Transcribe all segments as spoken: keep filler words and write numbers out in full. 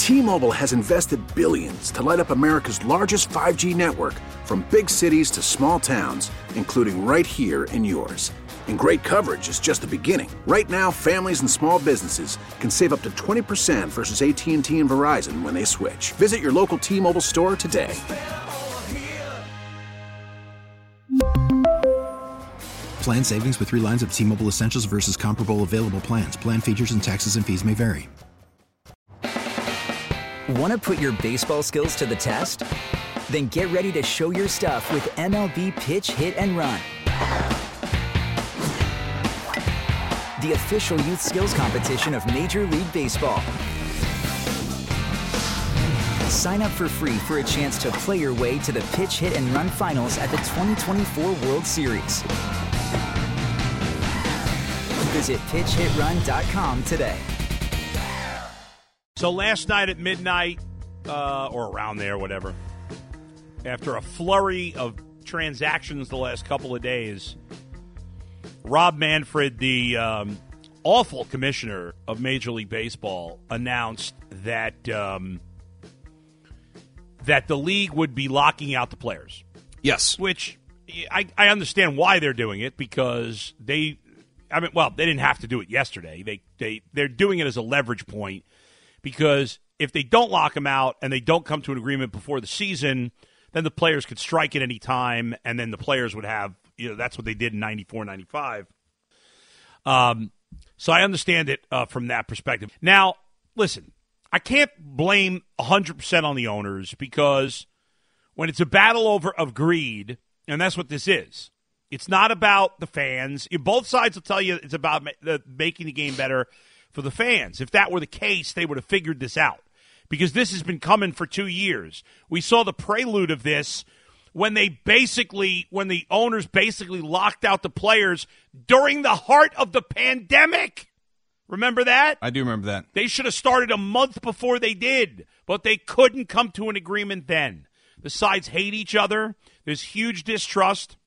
T-Mobile has invested billions to light up America's largest five G network, from big cities to small towns, including right here in yours. And great coverage is just the beginning. Right now, families and small businesses can save up to twenty percent versus A T and T and Verizon when they switch. Visit your local T-Mobile store today. Plan savings with three lines of T-Mobile Essentials versus comparable available plans. Plan features and taxes and fees may vary. Want to put your baseball skills to the test? Then get ready to show your stuff with M L B Pitch, Hit, and Run. The official youth skills competition of Major League Baseball. Sign up for free for a chance to play your way to the Pitch, Hit, and Run finals at the twenty twenty-four World Series. Visit pitch hit run dot com today. So last night at midnight, uh, or around there, whatever, after a flurry of transactions the last couple of days, Rob Manfred, the um, awful commissioner of Major League Baseball, announced that um, that the league would be locking out the players. Yes. Which I, I understand why they're doing it, because they, I mean, well, they didn't have to do it yesterday. They they they're doing it as a leverage point, because if they don't lock them out and they don't come to an agreement before the season, then the players could strike at any time, and then the players would have, you know, that's what they did in ninety-four, ninety-five. Um, so I understand it uh, from that perspective. Now, listen, I can't blame one hundred percent on the owners, because when it's a battle over of greed, and that's what this is, it's not about the fans. Both sides will tell you it's about ma- the, making the game better for the fans. If that were the case, they would have figured this out, because this has been coming for two years. We saw the prelude of this when they basically, when the owners basically locked out the players during the heart of the pandemic. Remember that? I do remember that. They should have started a month before they did, but they couldn't come to an agreement then. The sides hate each other. There's huge distrust.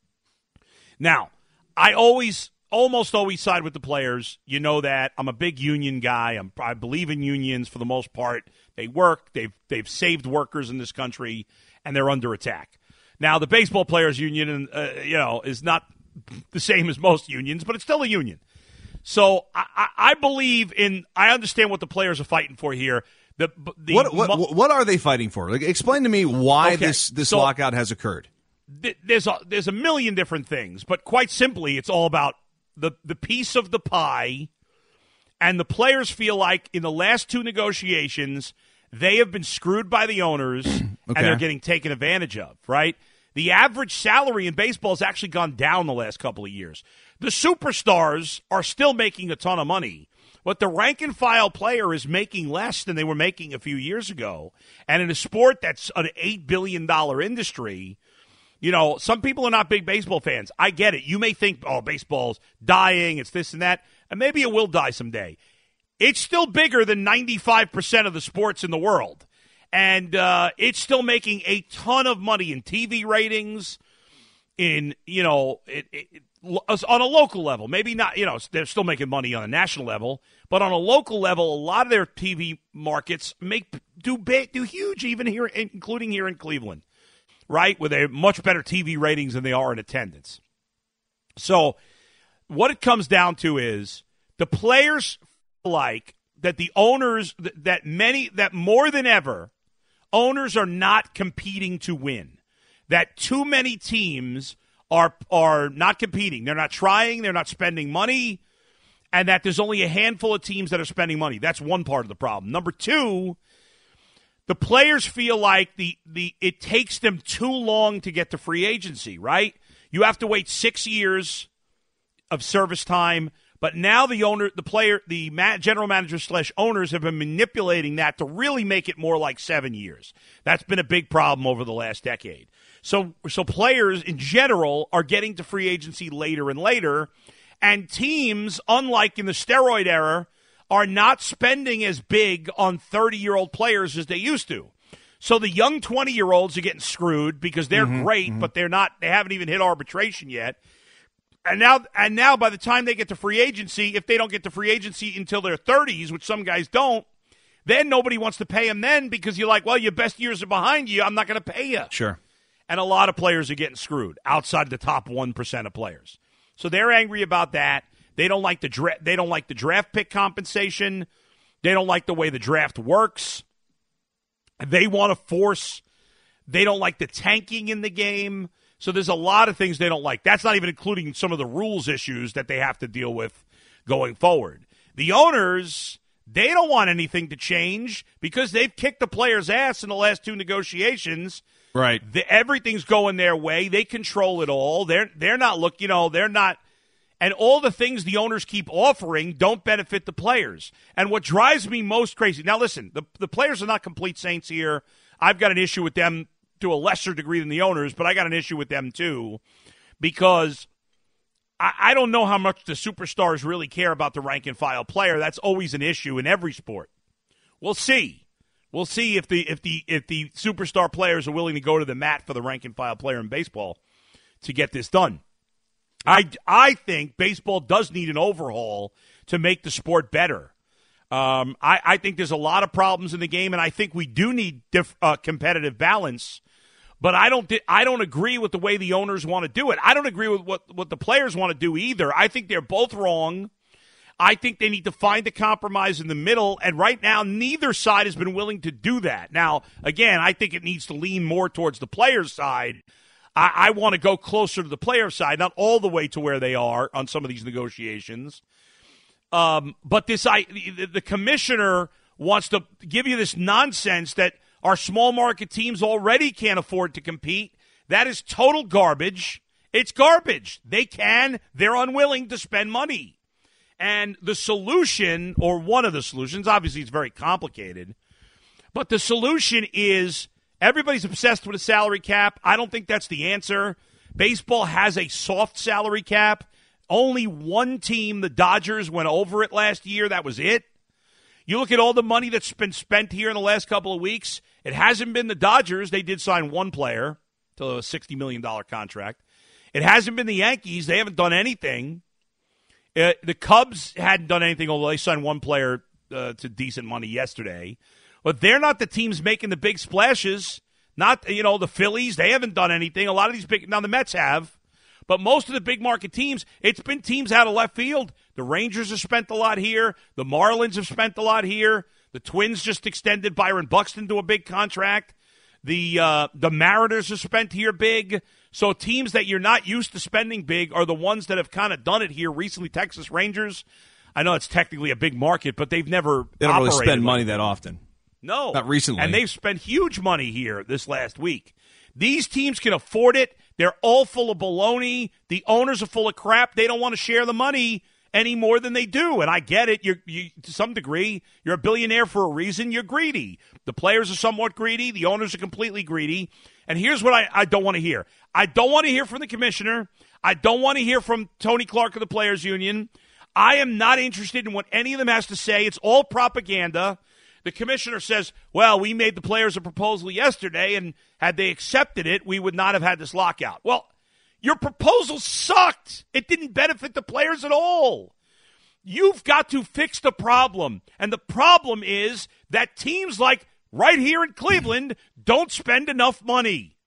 Now, I always, almost always side with the players. You know that. I'm a big union guy. I'm, I believe in unions for the most part. They work. They've they've saved workers in this country, and they're under attack. Now, the baseball players union, uh, you know, is not the same as most unions, but it's still a union. So I, I, I believe in. I understand what the players are fighting for here. The, the what, what what are they fighting for? Like, explain to me why okay, this this so lockout has occurred. Th- there's a, there's a million different things, but quite simply, it's all about the the piece of the pie. And the players feel like in the last two negotiations, they have been screwed by the owners, okay. and they're getting taken advantage of. Right? The average salary in baseball has actually gone down the last couple of years. The superstars are still making a ton of money, but the rank-and-file player is making less than they were making a few years ago. And in a sport that's an eight billion dollars industry, you know, some people are not big baseball fans. I get it. You may think, oh, baseball's dying, it's this and that, and maybe it will die someday. It's still bigger than ninety-five percent of the sports in the world. And uh, it's still making a ton of money in T V ratings, in, you know, it, it, on a local level. Maybe not, you know, they're still making money on a national level, but on a local level, a lot of their T V markets make do big, do huge, even here, including here in Cleveland, right? Where they have much better T V ratings than they are in attendance. So what it comes down to is the players feel like that the owners, that many, that more than ever, owners are not competing to win. That too many teams are are not competing. They're not trying. They're not spending money. And that there's only a handful of teams that are spending money. That's one part of the problem. Number two, the players feel like the the it takes them too long to get to free agency, right? You have to wait six years of service time. But now the owner, the player, the ma- general manager slash owners have been manipulating that to really make it more like seven years. That's been a big problem over the last decade. So, so players in general are getting to free agency later and later, and teams, unlike in the steroid era, are not spending as big on thirty-year-old players as they used to. So the young twenty-year-olds are getting screwed because they're mm-hmm, great, mm-hmm. but they're not. They haven't even hit arbitration yet. And now, and now, by the time they get to free agency, if they don't get to free agency until their thirties, which some guys don't, then nobody wants to pay him then because you're like, well, your best years are behind you. I'm not going to pay you. Sure. And a lot of players are getting screwed outside the top one percent of players. So they're angry about that. They don't like the dra- they don't like the draft pick compensation. They don't like the way the draft works. They want to force. They don't like the tanking in the game. So there's a lot of things they don't like. That's not even including some of the rules issues that they have to deal with going forward. The owners, they don't want anything to change because they've kicked the players' ass in the last two negotiations. Right. The, everything's going their way. They control it all. They're they're not look, you know, they're not. And all the things the owners keep offering don't benefit the players. And what drives me most crazy, now listen, the, the players are not complete saints here. I've got an issue with them to a lesser degree than the owners, but I got an issue with them too because I, I don't know how much the superstars really care about the rank and file player. That's always an issue in every sport. We'll see. We'll see if the if the if the superstar players are willing to go to the mat for the rank and file player in baseball to get this done. I, I think baseball does need an overhaul to make the sport better. Um, I, I think there's a lot of problems in the game, and I think we do need diff, uh, competitive balance. But I don't I don't agree with the way the owners want to do it. I don't agree with what, what the players want to do either. I think they're both wrong. I think they need to find a compromise in the middle, and right now neither side has been willing to do that. Now, again, I think it needs to lean more towards the players' side. I, I want to go closer to the player side, not all the way to where they are on some of these negotiations. Um, but this, I, the, the commissioner wants to give you this nonsense that our small market teams already can't afford to compete. That is total garbage. It's garbage. They can. They're unwilling to spend money. And the solution, or one of the solutions, obviously it's very complicated, but the solution is everybody's obsessed with a salary cap. I don't think that's the answer. Baseball has a soft salary cap. Only one team, the Dodgers, went over it last year. That was it. You look at all the money that's been spent here in the last couple of weeks. It hasn't been the Dodgers. They did sign one player to a sixty million dollars contract. It hasn't been the Yankees. They haven't done anything. Uh, the Cubs hadn't done anything, although they signed one player uh, to decent money yesterday. But they're not the teams making the big splashes. Not, you know, the Phillies. They haven't done anything. A lot of these big – now the Mets have. But most of the big market teams, it's been teams out of left field. The Rangers have spent a lot here. The Marlins have spent a lot here. The Twins just extended Byron Buxton to a big contract. The uh, the Mariners have spent here big. So teams that you're not used to spending big are the ones that have kind of done it here recently. Texas Rangers, I know it's technically a big market, but they've never They don't really spend like money that. that often. No. Not recently. And they've spent huge money here this last week. These teams can afford it. They're all full of baloney. The owners are full of crap. They don't want to share the money any more than they do. And I get it. You're, you, to some degree, you're a billionaire for a reason. You're greedy. The players are somewhat greedy. The owners are completely greedy. And here's what I, I don't want to hear. I don't want to hear from the commissioner. I don't want to hear from Tony Clark of the Players Union. I am not interested in what any of them has to say. It's all propaganda. The commissioner says, well, we made the players a proposal yesterday, and had they accepted it, we would not have had this lockout. Well, your proposal sucked. It didn't benefit the players at all. You've got to fix the problem. And the problem is that teams like right here in Cleveland don't spend enough money.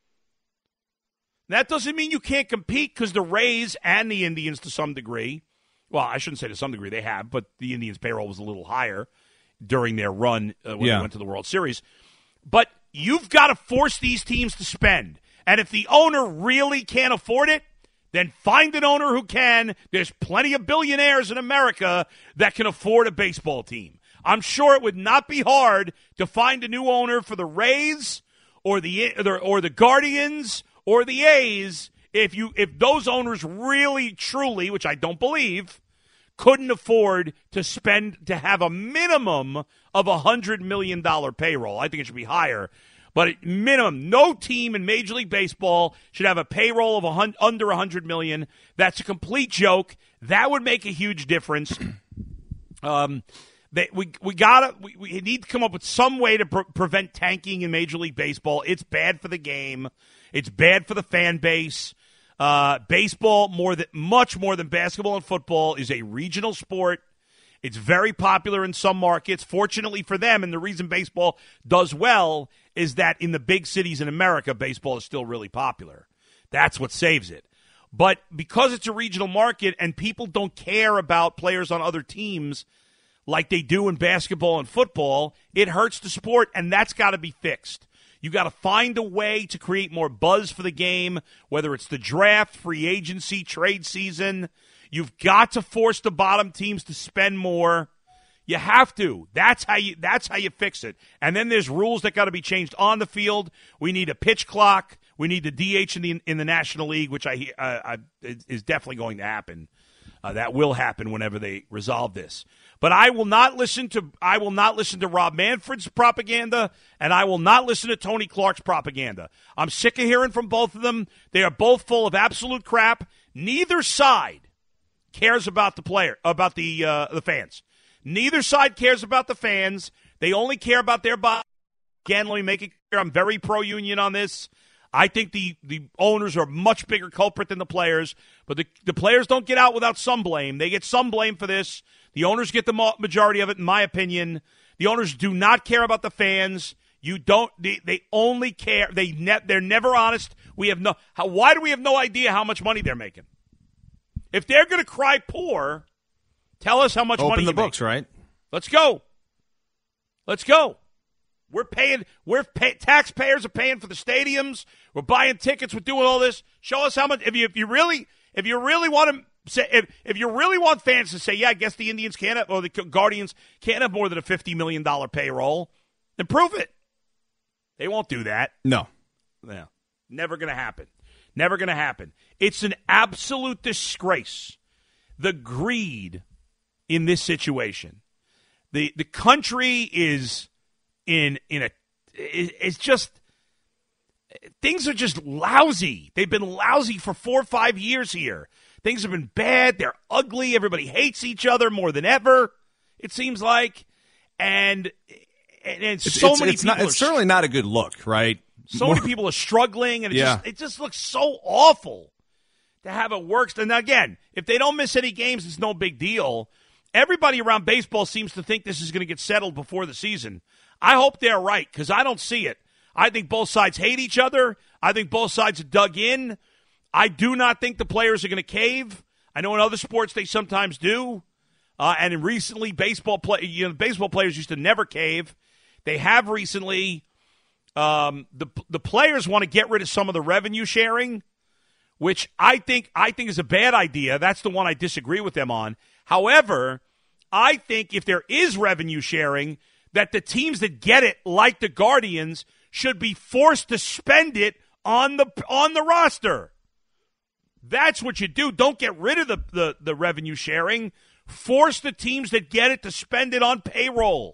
That doesn't mean you can't compete because the Rays and the Indians to some degree, well, I shouldn't say to some degree they have, but the Indians' payroll was a little higher during their run uh, when yeah. they went to the World Series. But you've got to force these teams to spend. And if the owner really can't afford it, then find an owner who can. There's plenty of billionaires in America that can afford a baseball team. I'm sure it would not be hard to find a new owner for the Rays or the or the Guardians or the A's if you if those owners really, truly, which I don't believe, couldn't afford to spend to have a minimum of a one hundred million dollars payroll. I think it should be higher. But at minimum, no team in Major League Baseball should have a payroll of a hun- under one hundred million dollars. That's a complete joke. That would make a huge difference. Um, they, we we gotta we, we need to come up with some way to pre- prevent tanking in Major League Baseball. It's bad for the game. It's bad for the fan base. Uh, baseball, more than much more than basketball and football, is a regional sport. It's very popular in some markets. Fortunately for them, and the reason baseball does well is that in the big cities in America, baseball is still really popular. That's what saves it. But because it's a regional market and people don't care about players on other teams like they do in basketball and football, it hurts the sport, and that's got to be fixed. You got to find a way to create more buzz for the game, whether it's the draft, free agency, trade season. You've got to force the bottom teams to spend more. You have to. That's how you that's how you fix it. And then there's rules that got to be changed on the field. We need a pitch clock. We need the D H in the in the National League, which I, uh, I is definitely going to happen. Uh, that will happen whenever they resolve this. But I will not listen to I will not listen to Rob Manfred's propaganda, and I will not listen to Tony Clark's propaganda. I'm sick of hearing from both of them. They are both full of absolute crap. Neither side cares about the player, about the uh, the fans. Neither side cares about the fans. They only care about their body. Again, let me make it clear, I'm very pro-union on this. I think the, the owners are a much bigger culprit than the players, but the, the players don't get out without some blame. They get some blame for this. The owners get the majority of it, in my opinion. The owners do not care about the fans. You don't. They, they only care. They ne- they're never honest. We have no. How, why do we have no idea how much money they're making? If they're going to cry poor, tell us how much Open money the you books, make. right? Let's go. Let's go. We're paying. We're pay, taxpayers are paying for the stadiums. We're buying tickets. We're doing all this. Show us how much. If you if you really if you really want to say if if you really want fans to say, yeah, I guess the Indians can't have, or the Guardians can't have more than a fifty million dollar payroll, then prove it. They won't do that. No. Yeah. Never going to happen. Never going to happen. It's an absolute disgrace. The greed in this situation. The the country is in in a it's just things are just lousy. They've been lousy for four or five years here. Things have been bad. They're ugly. Everybody hates each other more than ever, it seems like. And and, and it's, so it's, many it's people not, it's are, certainly not a good look, right? So More, many people are struggling, and it yeah. just it just looks so awful to have it work. And again, if they don't miss any games, it's no big deal. Everybody around baseball seems to think this is going to get settled before the season. I hope they're right, because I don't see it. I think both sides hate each other. I think both sides are dug in. I do not think the players are going to cave. I know in other sports they sometimes do. Uh, and recently, baseball play, you know, baseball players used to never cave. They have recently. Um, the the players want to get rid of some of the revenue sharing, which I think I think is a bad idea. That's the one I disagree with them on. However, I think if there is revenue sharing, that the teams that get it, like the Guardians, should be forced to spend it on the on the roster. That's what you do. Don't get rid of the, the, the revenue sharing. Force the teams that get it to spend it on payroll.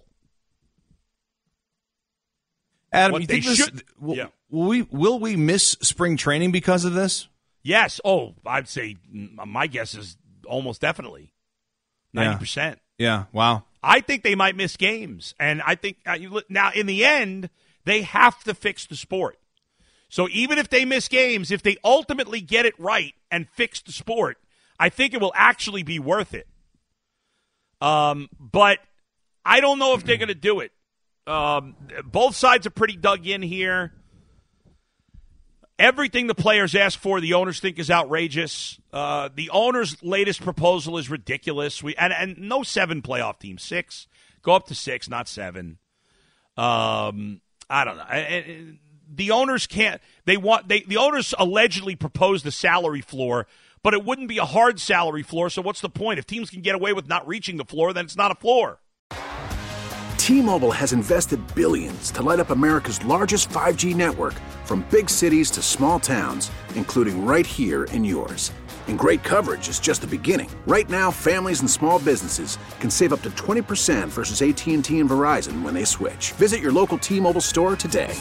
Adam, What you they think this, should- will, yeah. will we will we miss spring training because of this? Yes. Oh, I'd say my guess is almost definitely ninety percent. Yeah. Wow. I think they might miss games. And I think uh, you look, now in the end, they have to fix the sport. So even if they miss games, if they ultimately get it right and fix the sport, I think it will actually be worth it. Um, but I don't know if they're going to do it. Um, both sides are pretty dug in here. Everything the players ask for, the owners think is outrageous. Uh, the owners' latest proposal is ridiculous. We and, and no seven playoff teams, six. Go up to six, not seven. Um, I don't know. I, I, the owners can't. They want. They the owners allegedly proposed a salary floor, but it wouldn't be a hard salary floor. So what's the point? If teams can get away with not reaching the floor, then it's not a floor. T-Mobile has invested billions to light up America's largest five G network, from big cities to small towns, including right here in yours. And great coverage is just the beginning. Right now, families and small businesses can save up to twenty percent versus A T and T and Verizon when they switch. Visit your local T-Mobile store today.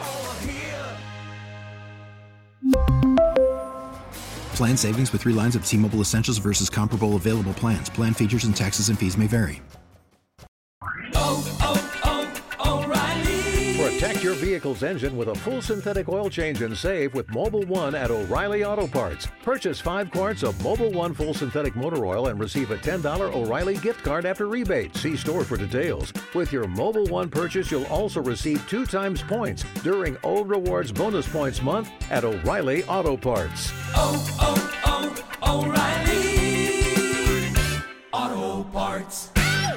Plan savings with three lines of T-Mobile Essentials versus comparable available plans. Plan features and taxes and fees may vary. Oh, oh, oh, O'Reilly. We're at Protect your vehicle's engine with a full synthetic oil change and save with Mobil one at O'Reilly Auto Parts. Purchase five quarts of Mobil one full synthetic motor oil and receive a ten dollars O'Reilly gift card after rebate. See store for details. With your Mobil one purchase, you'll also receive two times points during O Rewards Bonus Points Month at O'Reilly Auto Parts. Oh, oh, oh, O'Reilly Auto Parts.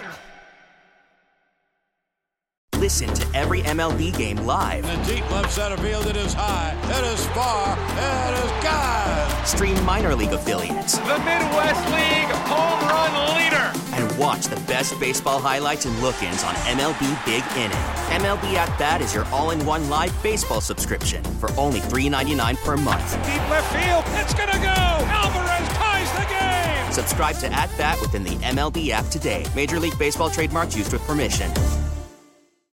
Listen to every M L B game live. In the deep left center field, it is high, it is far, it is gone. Stream minor league affiliates. The Midwest League home run leader. And watch the best baseball highlights and look-ins on M L B Big Inning. M L B At Bat is your all-in-one live baseball subscription for only three dollars and ninety-nine cents per month. Deep left field, it's gonna go. Alvarez ties the game. Subscribe to At Bat within the M L B app today. Major League Baseball trademarks used with permission.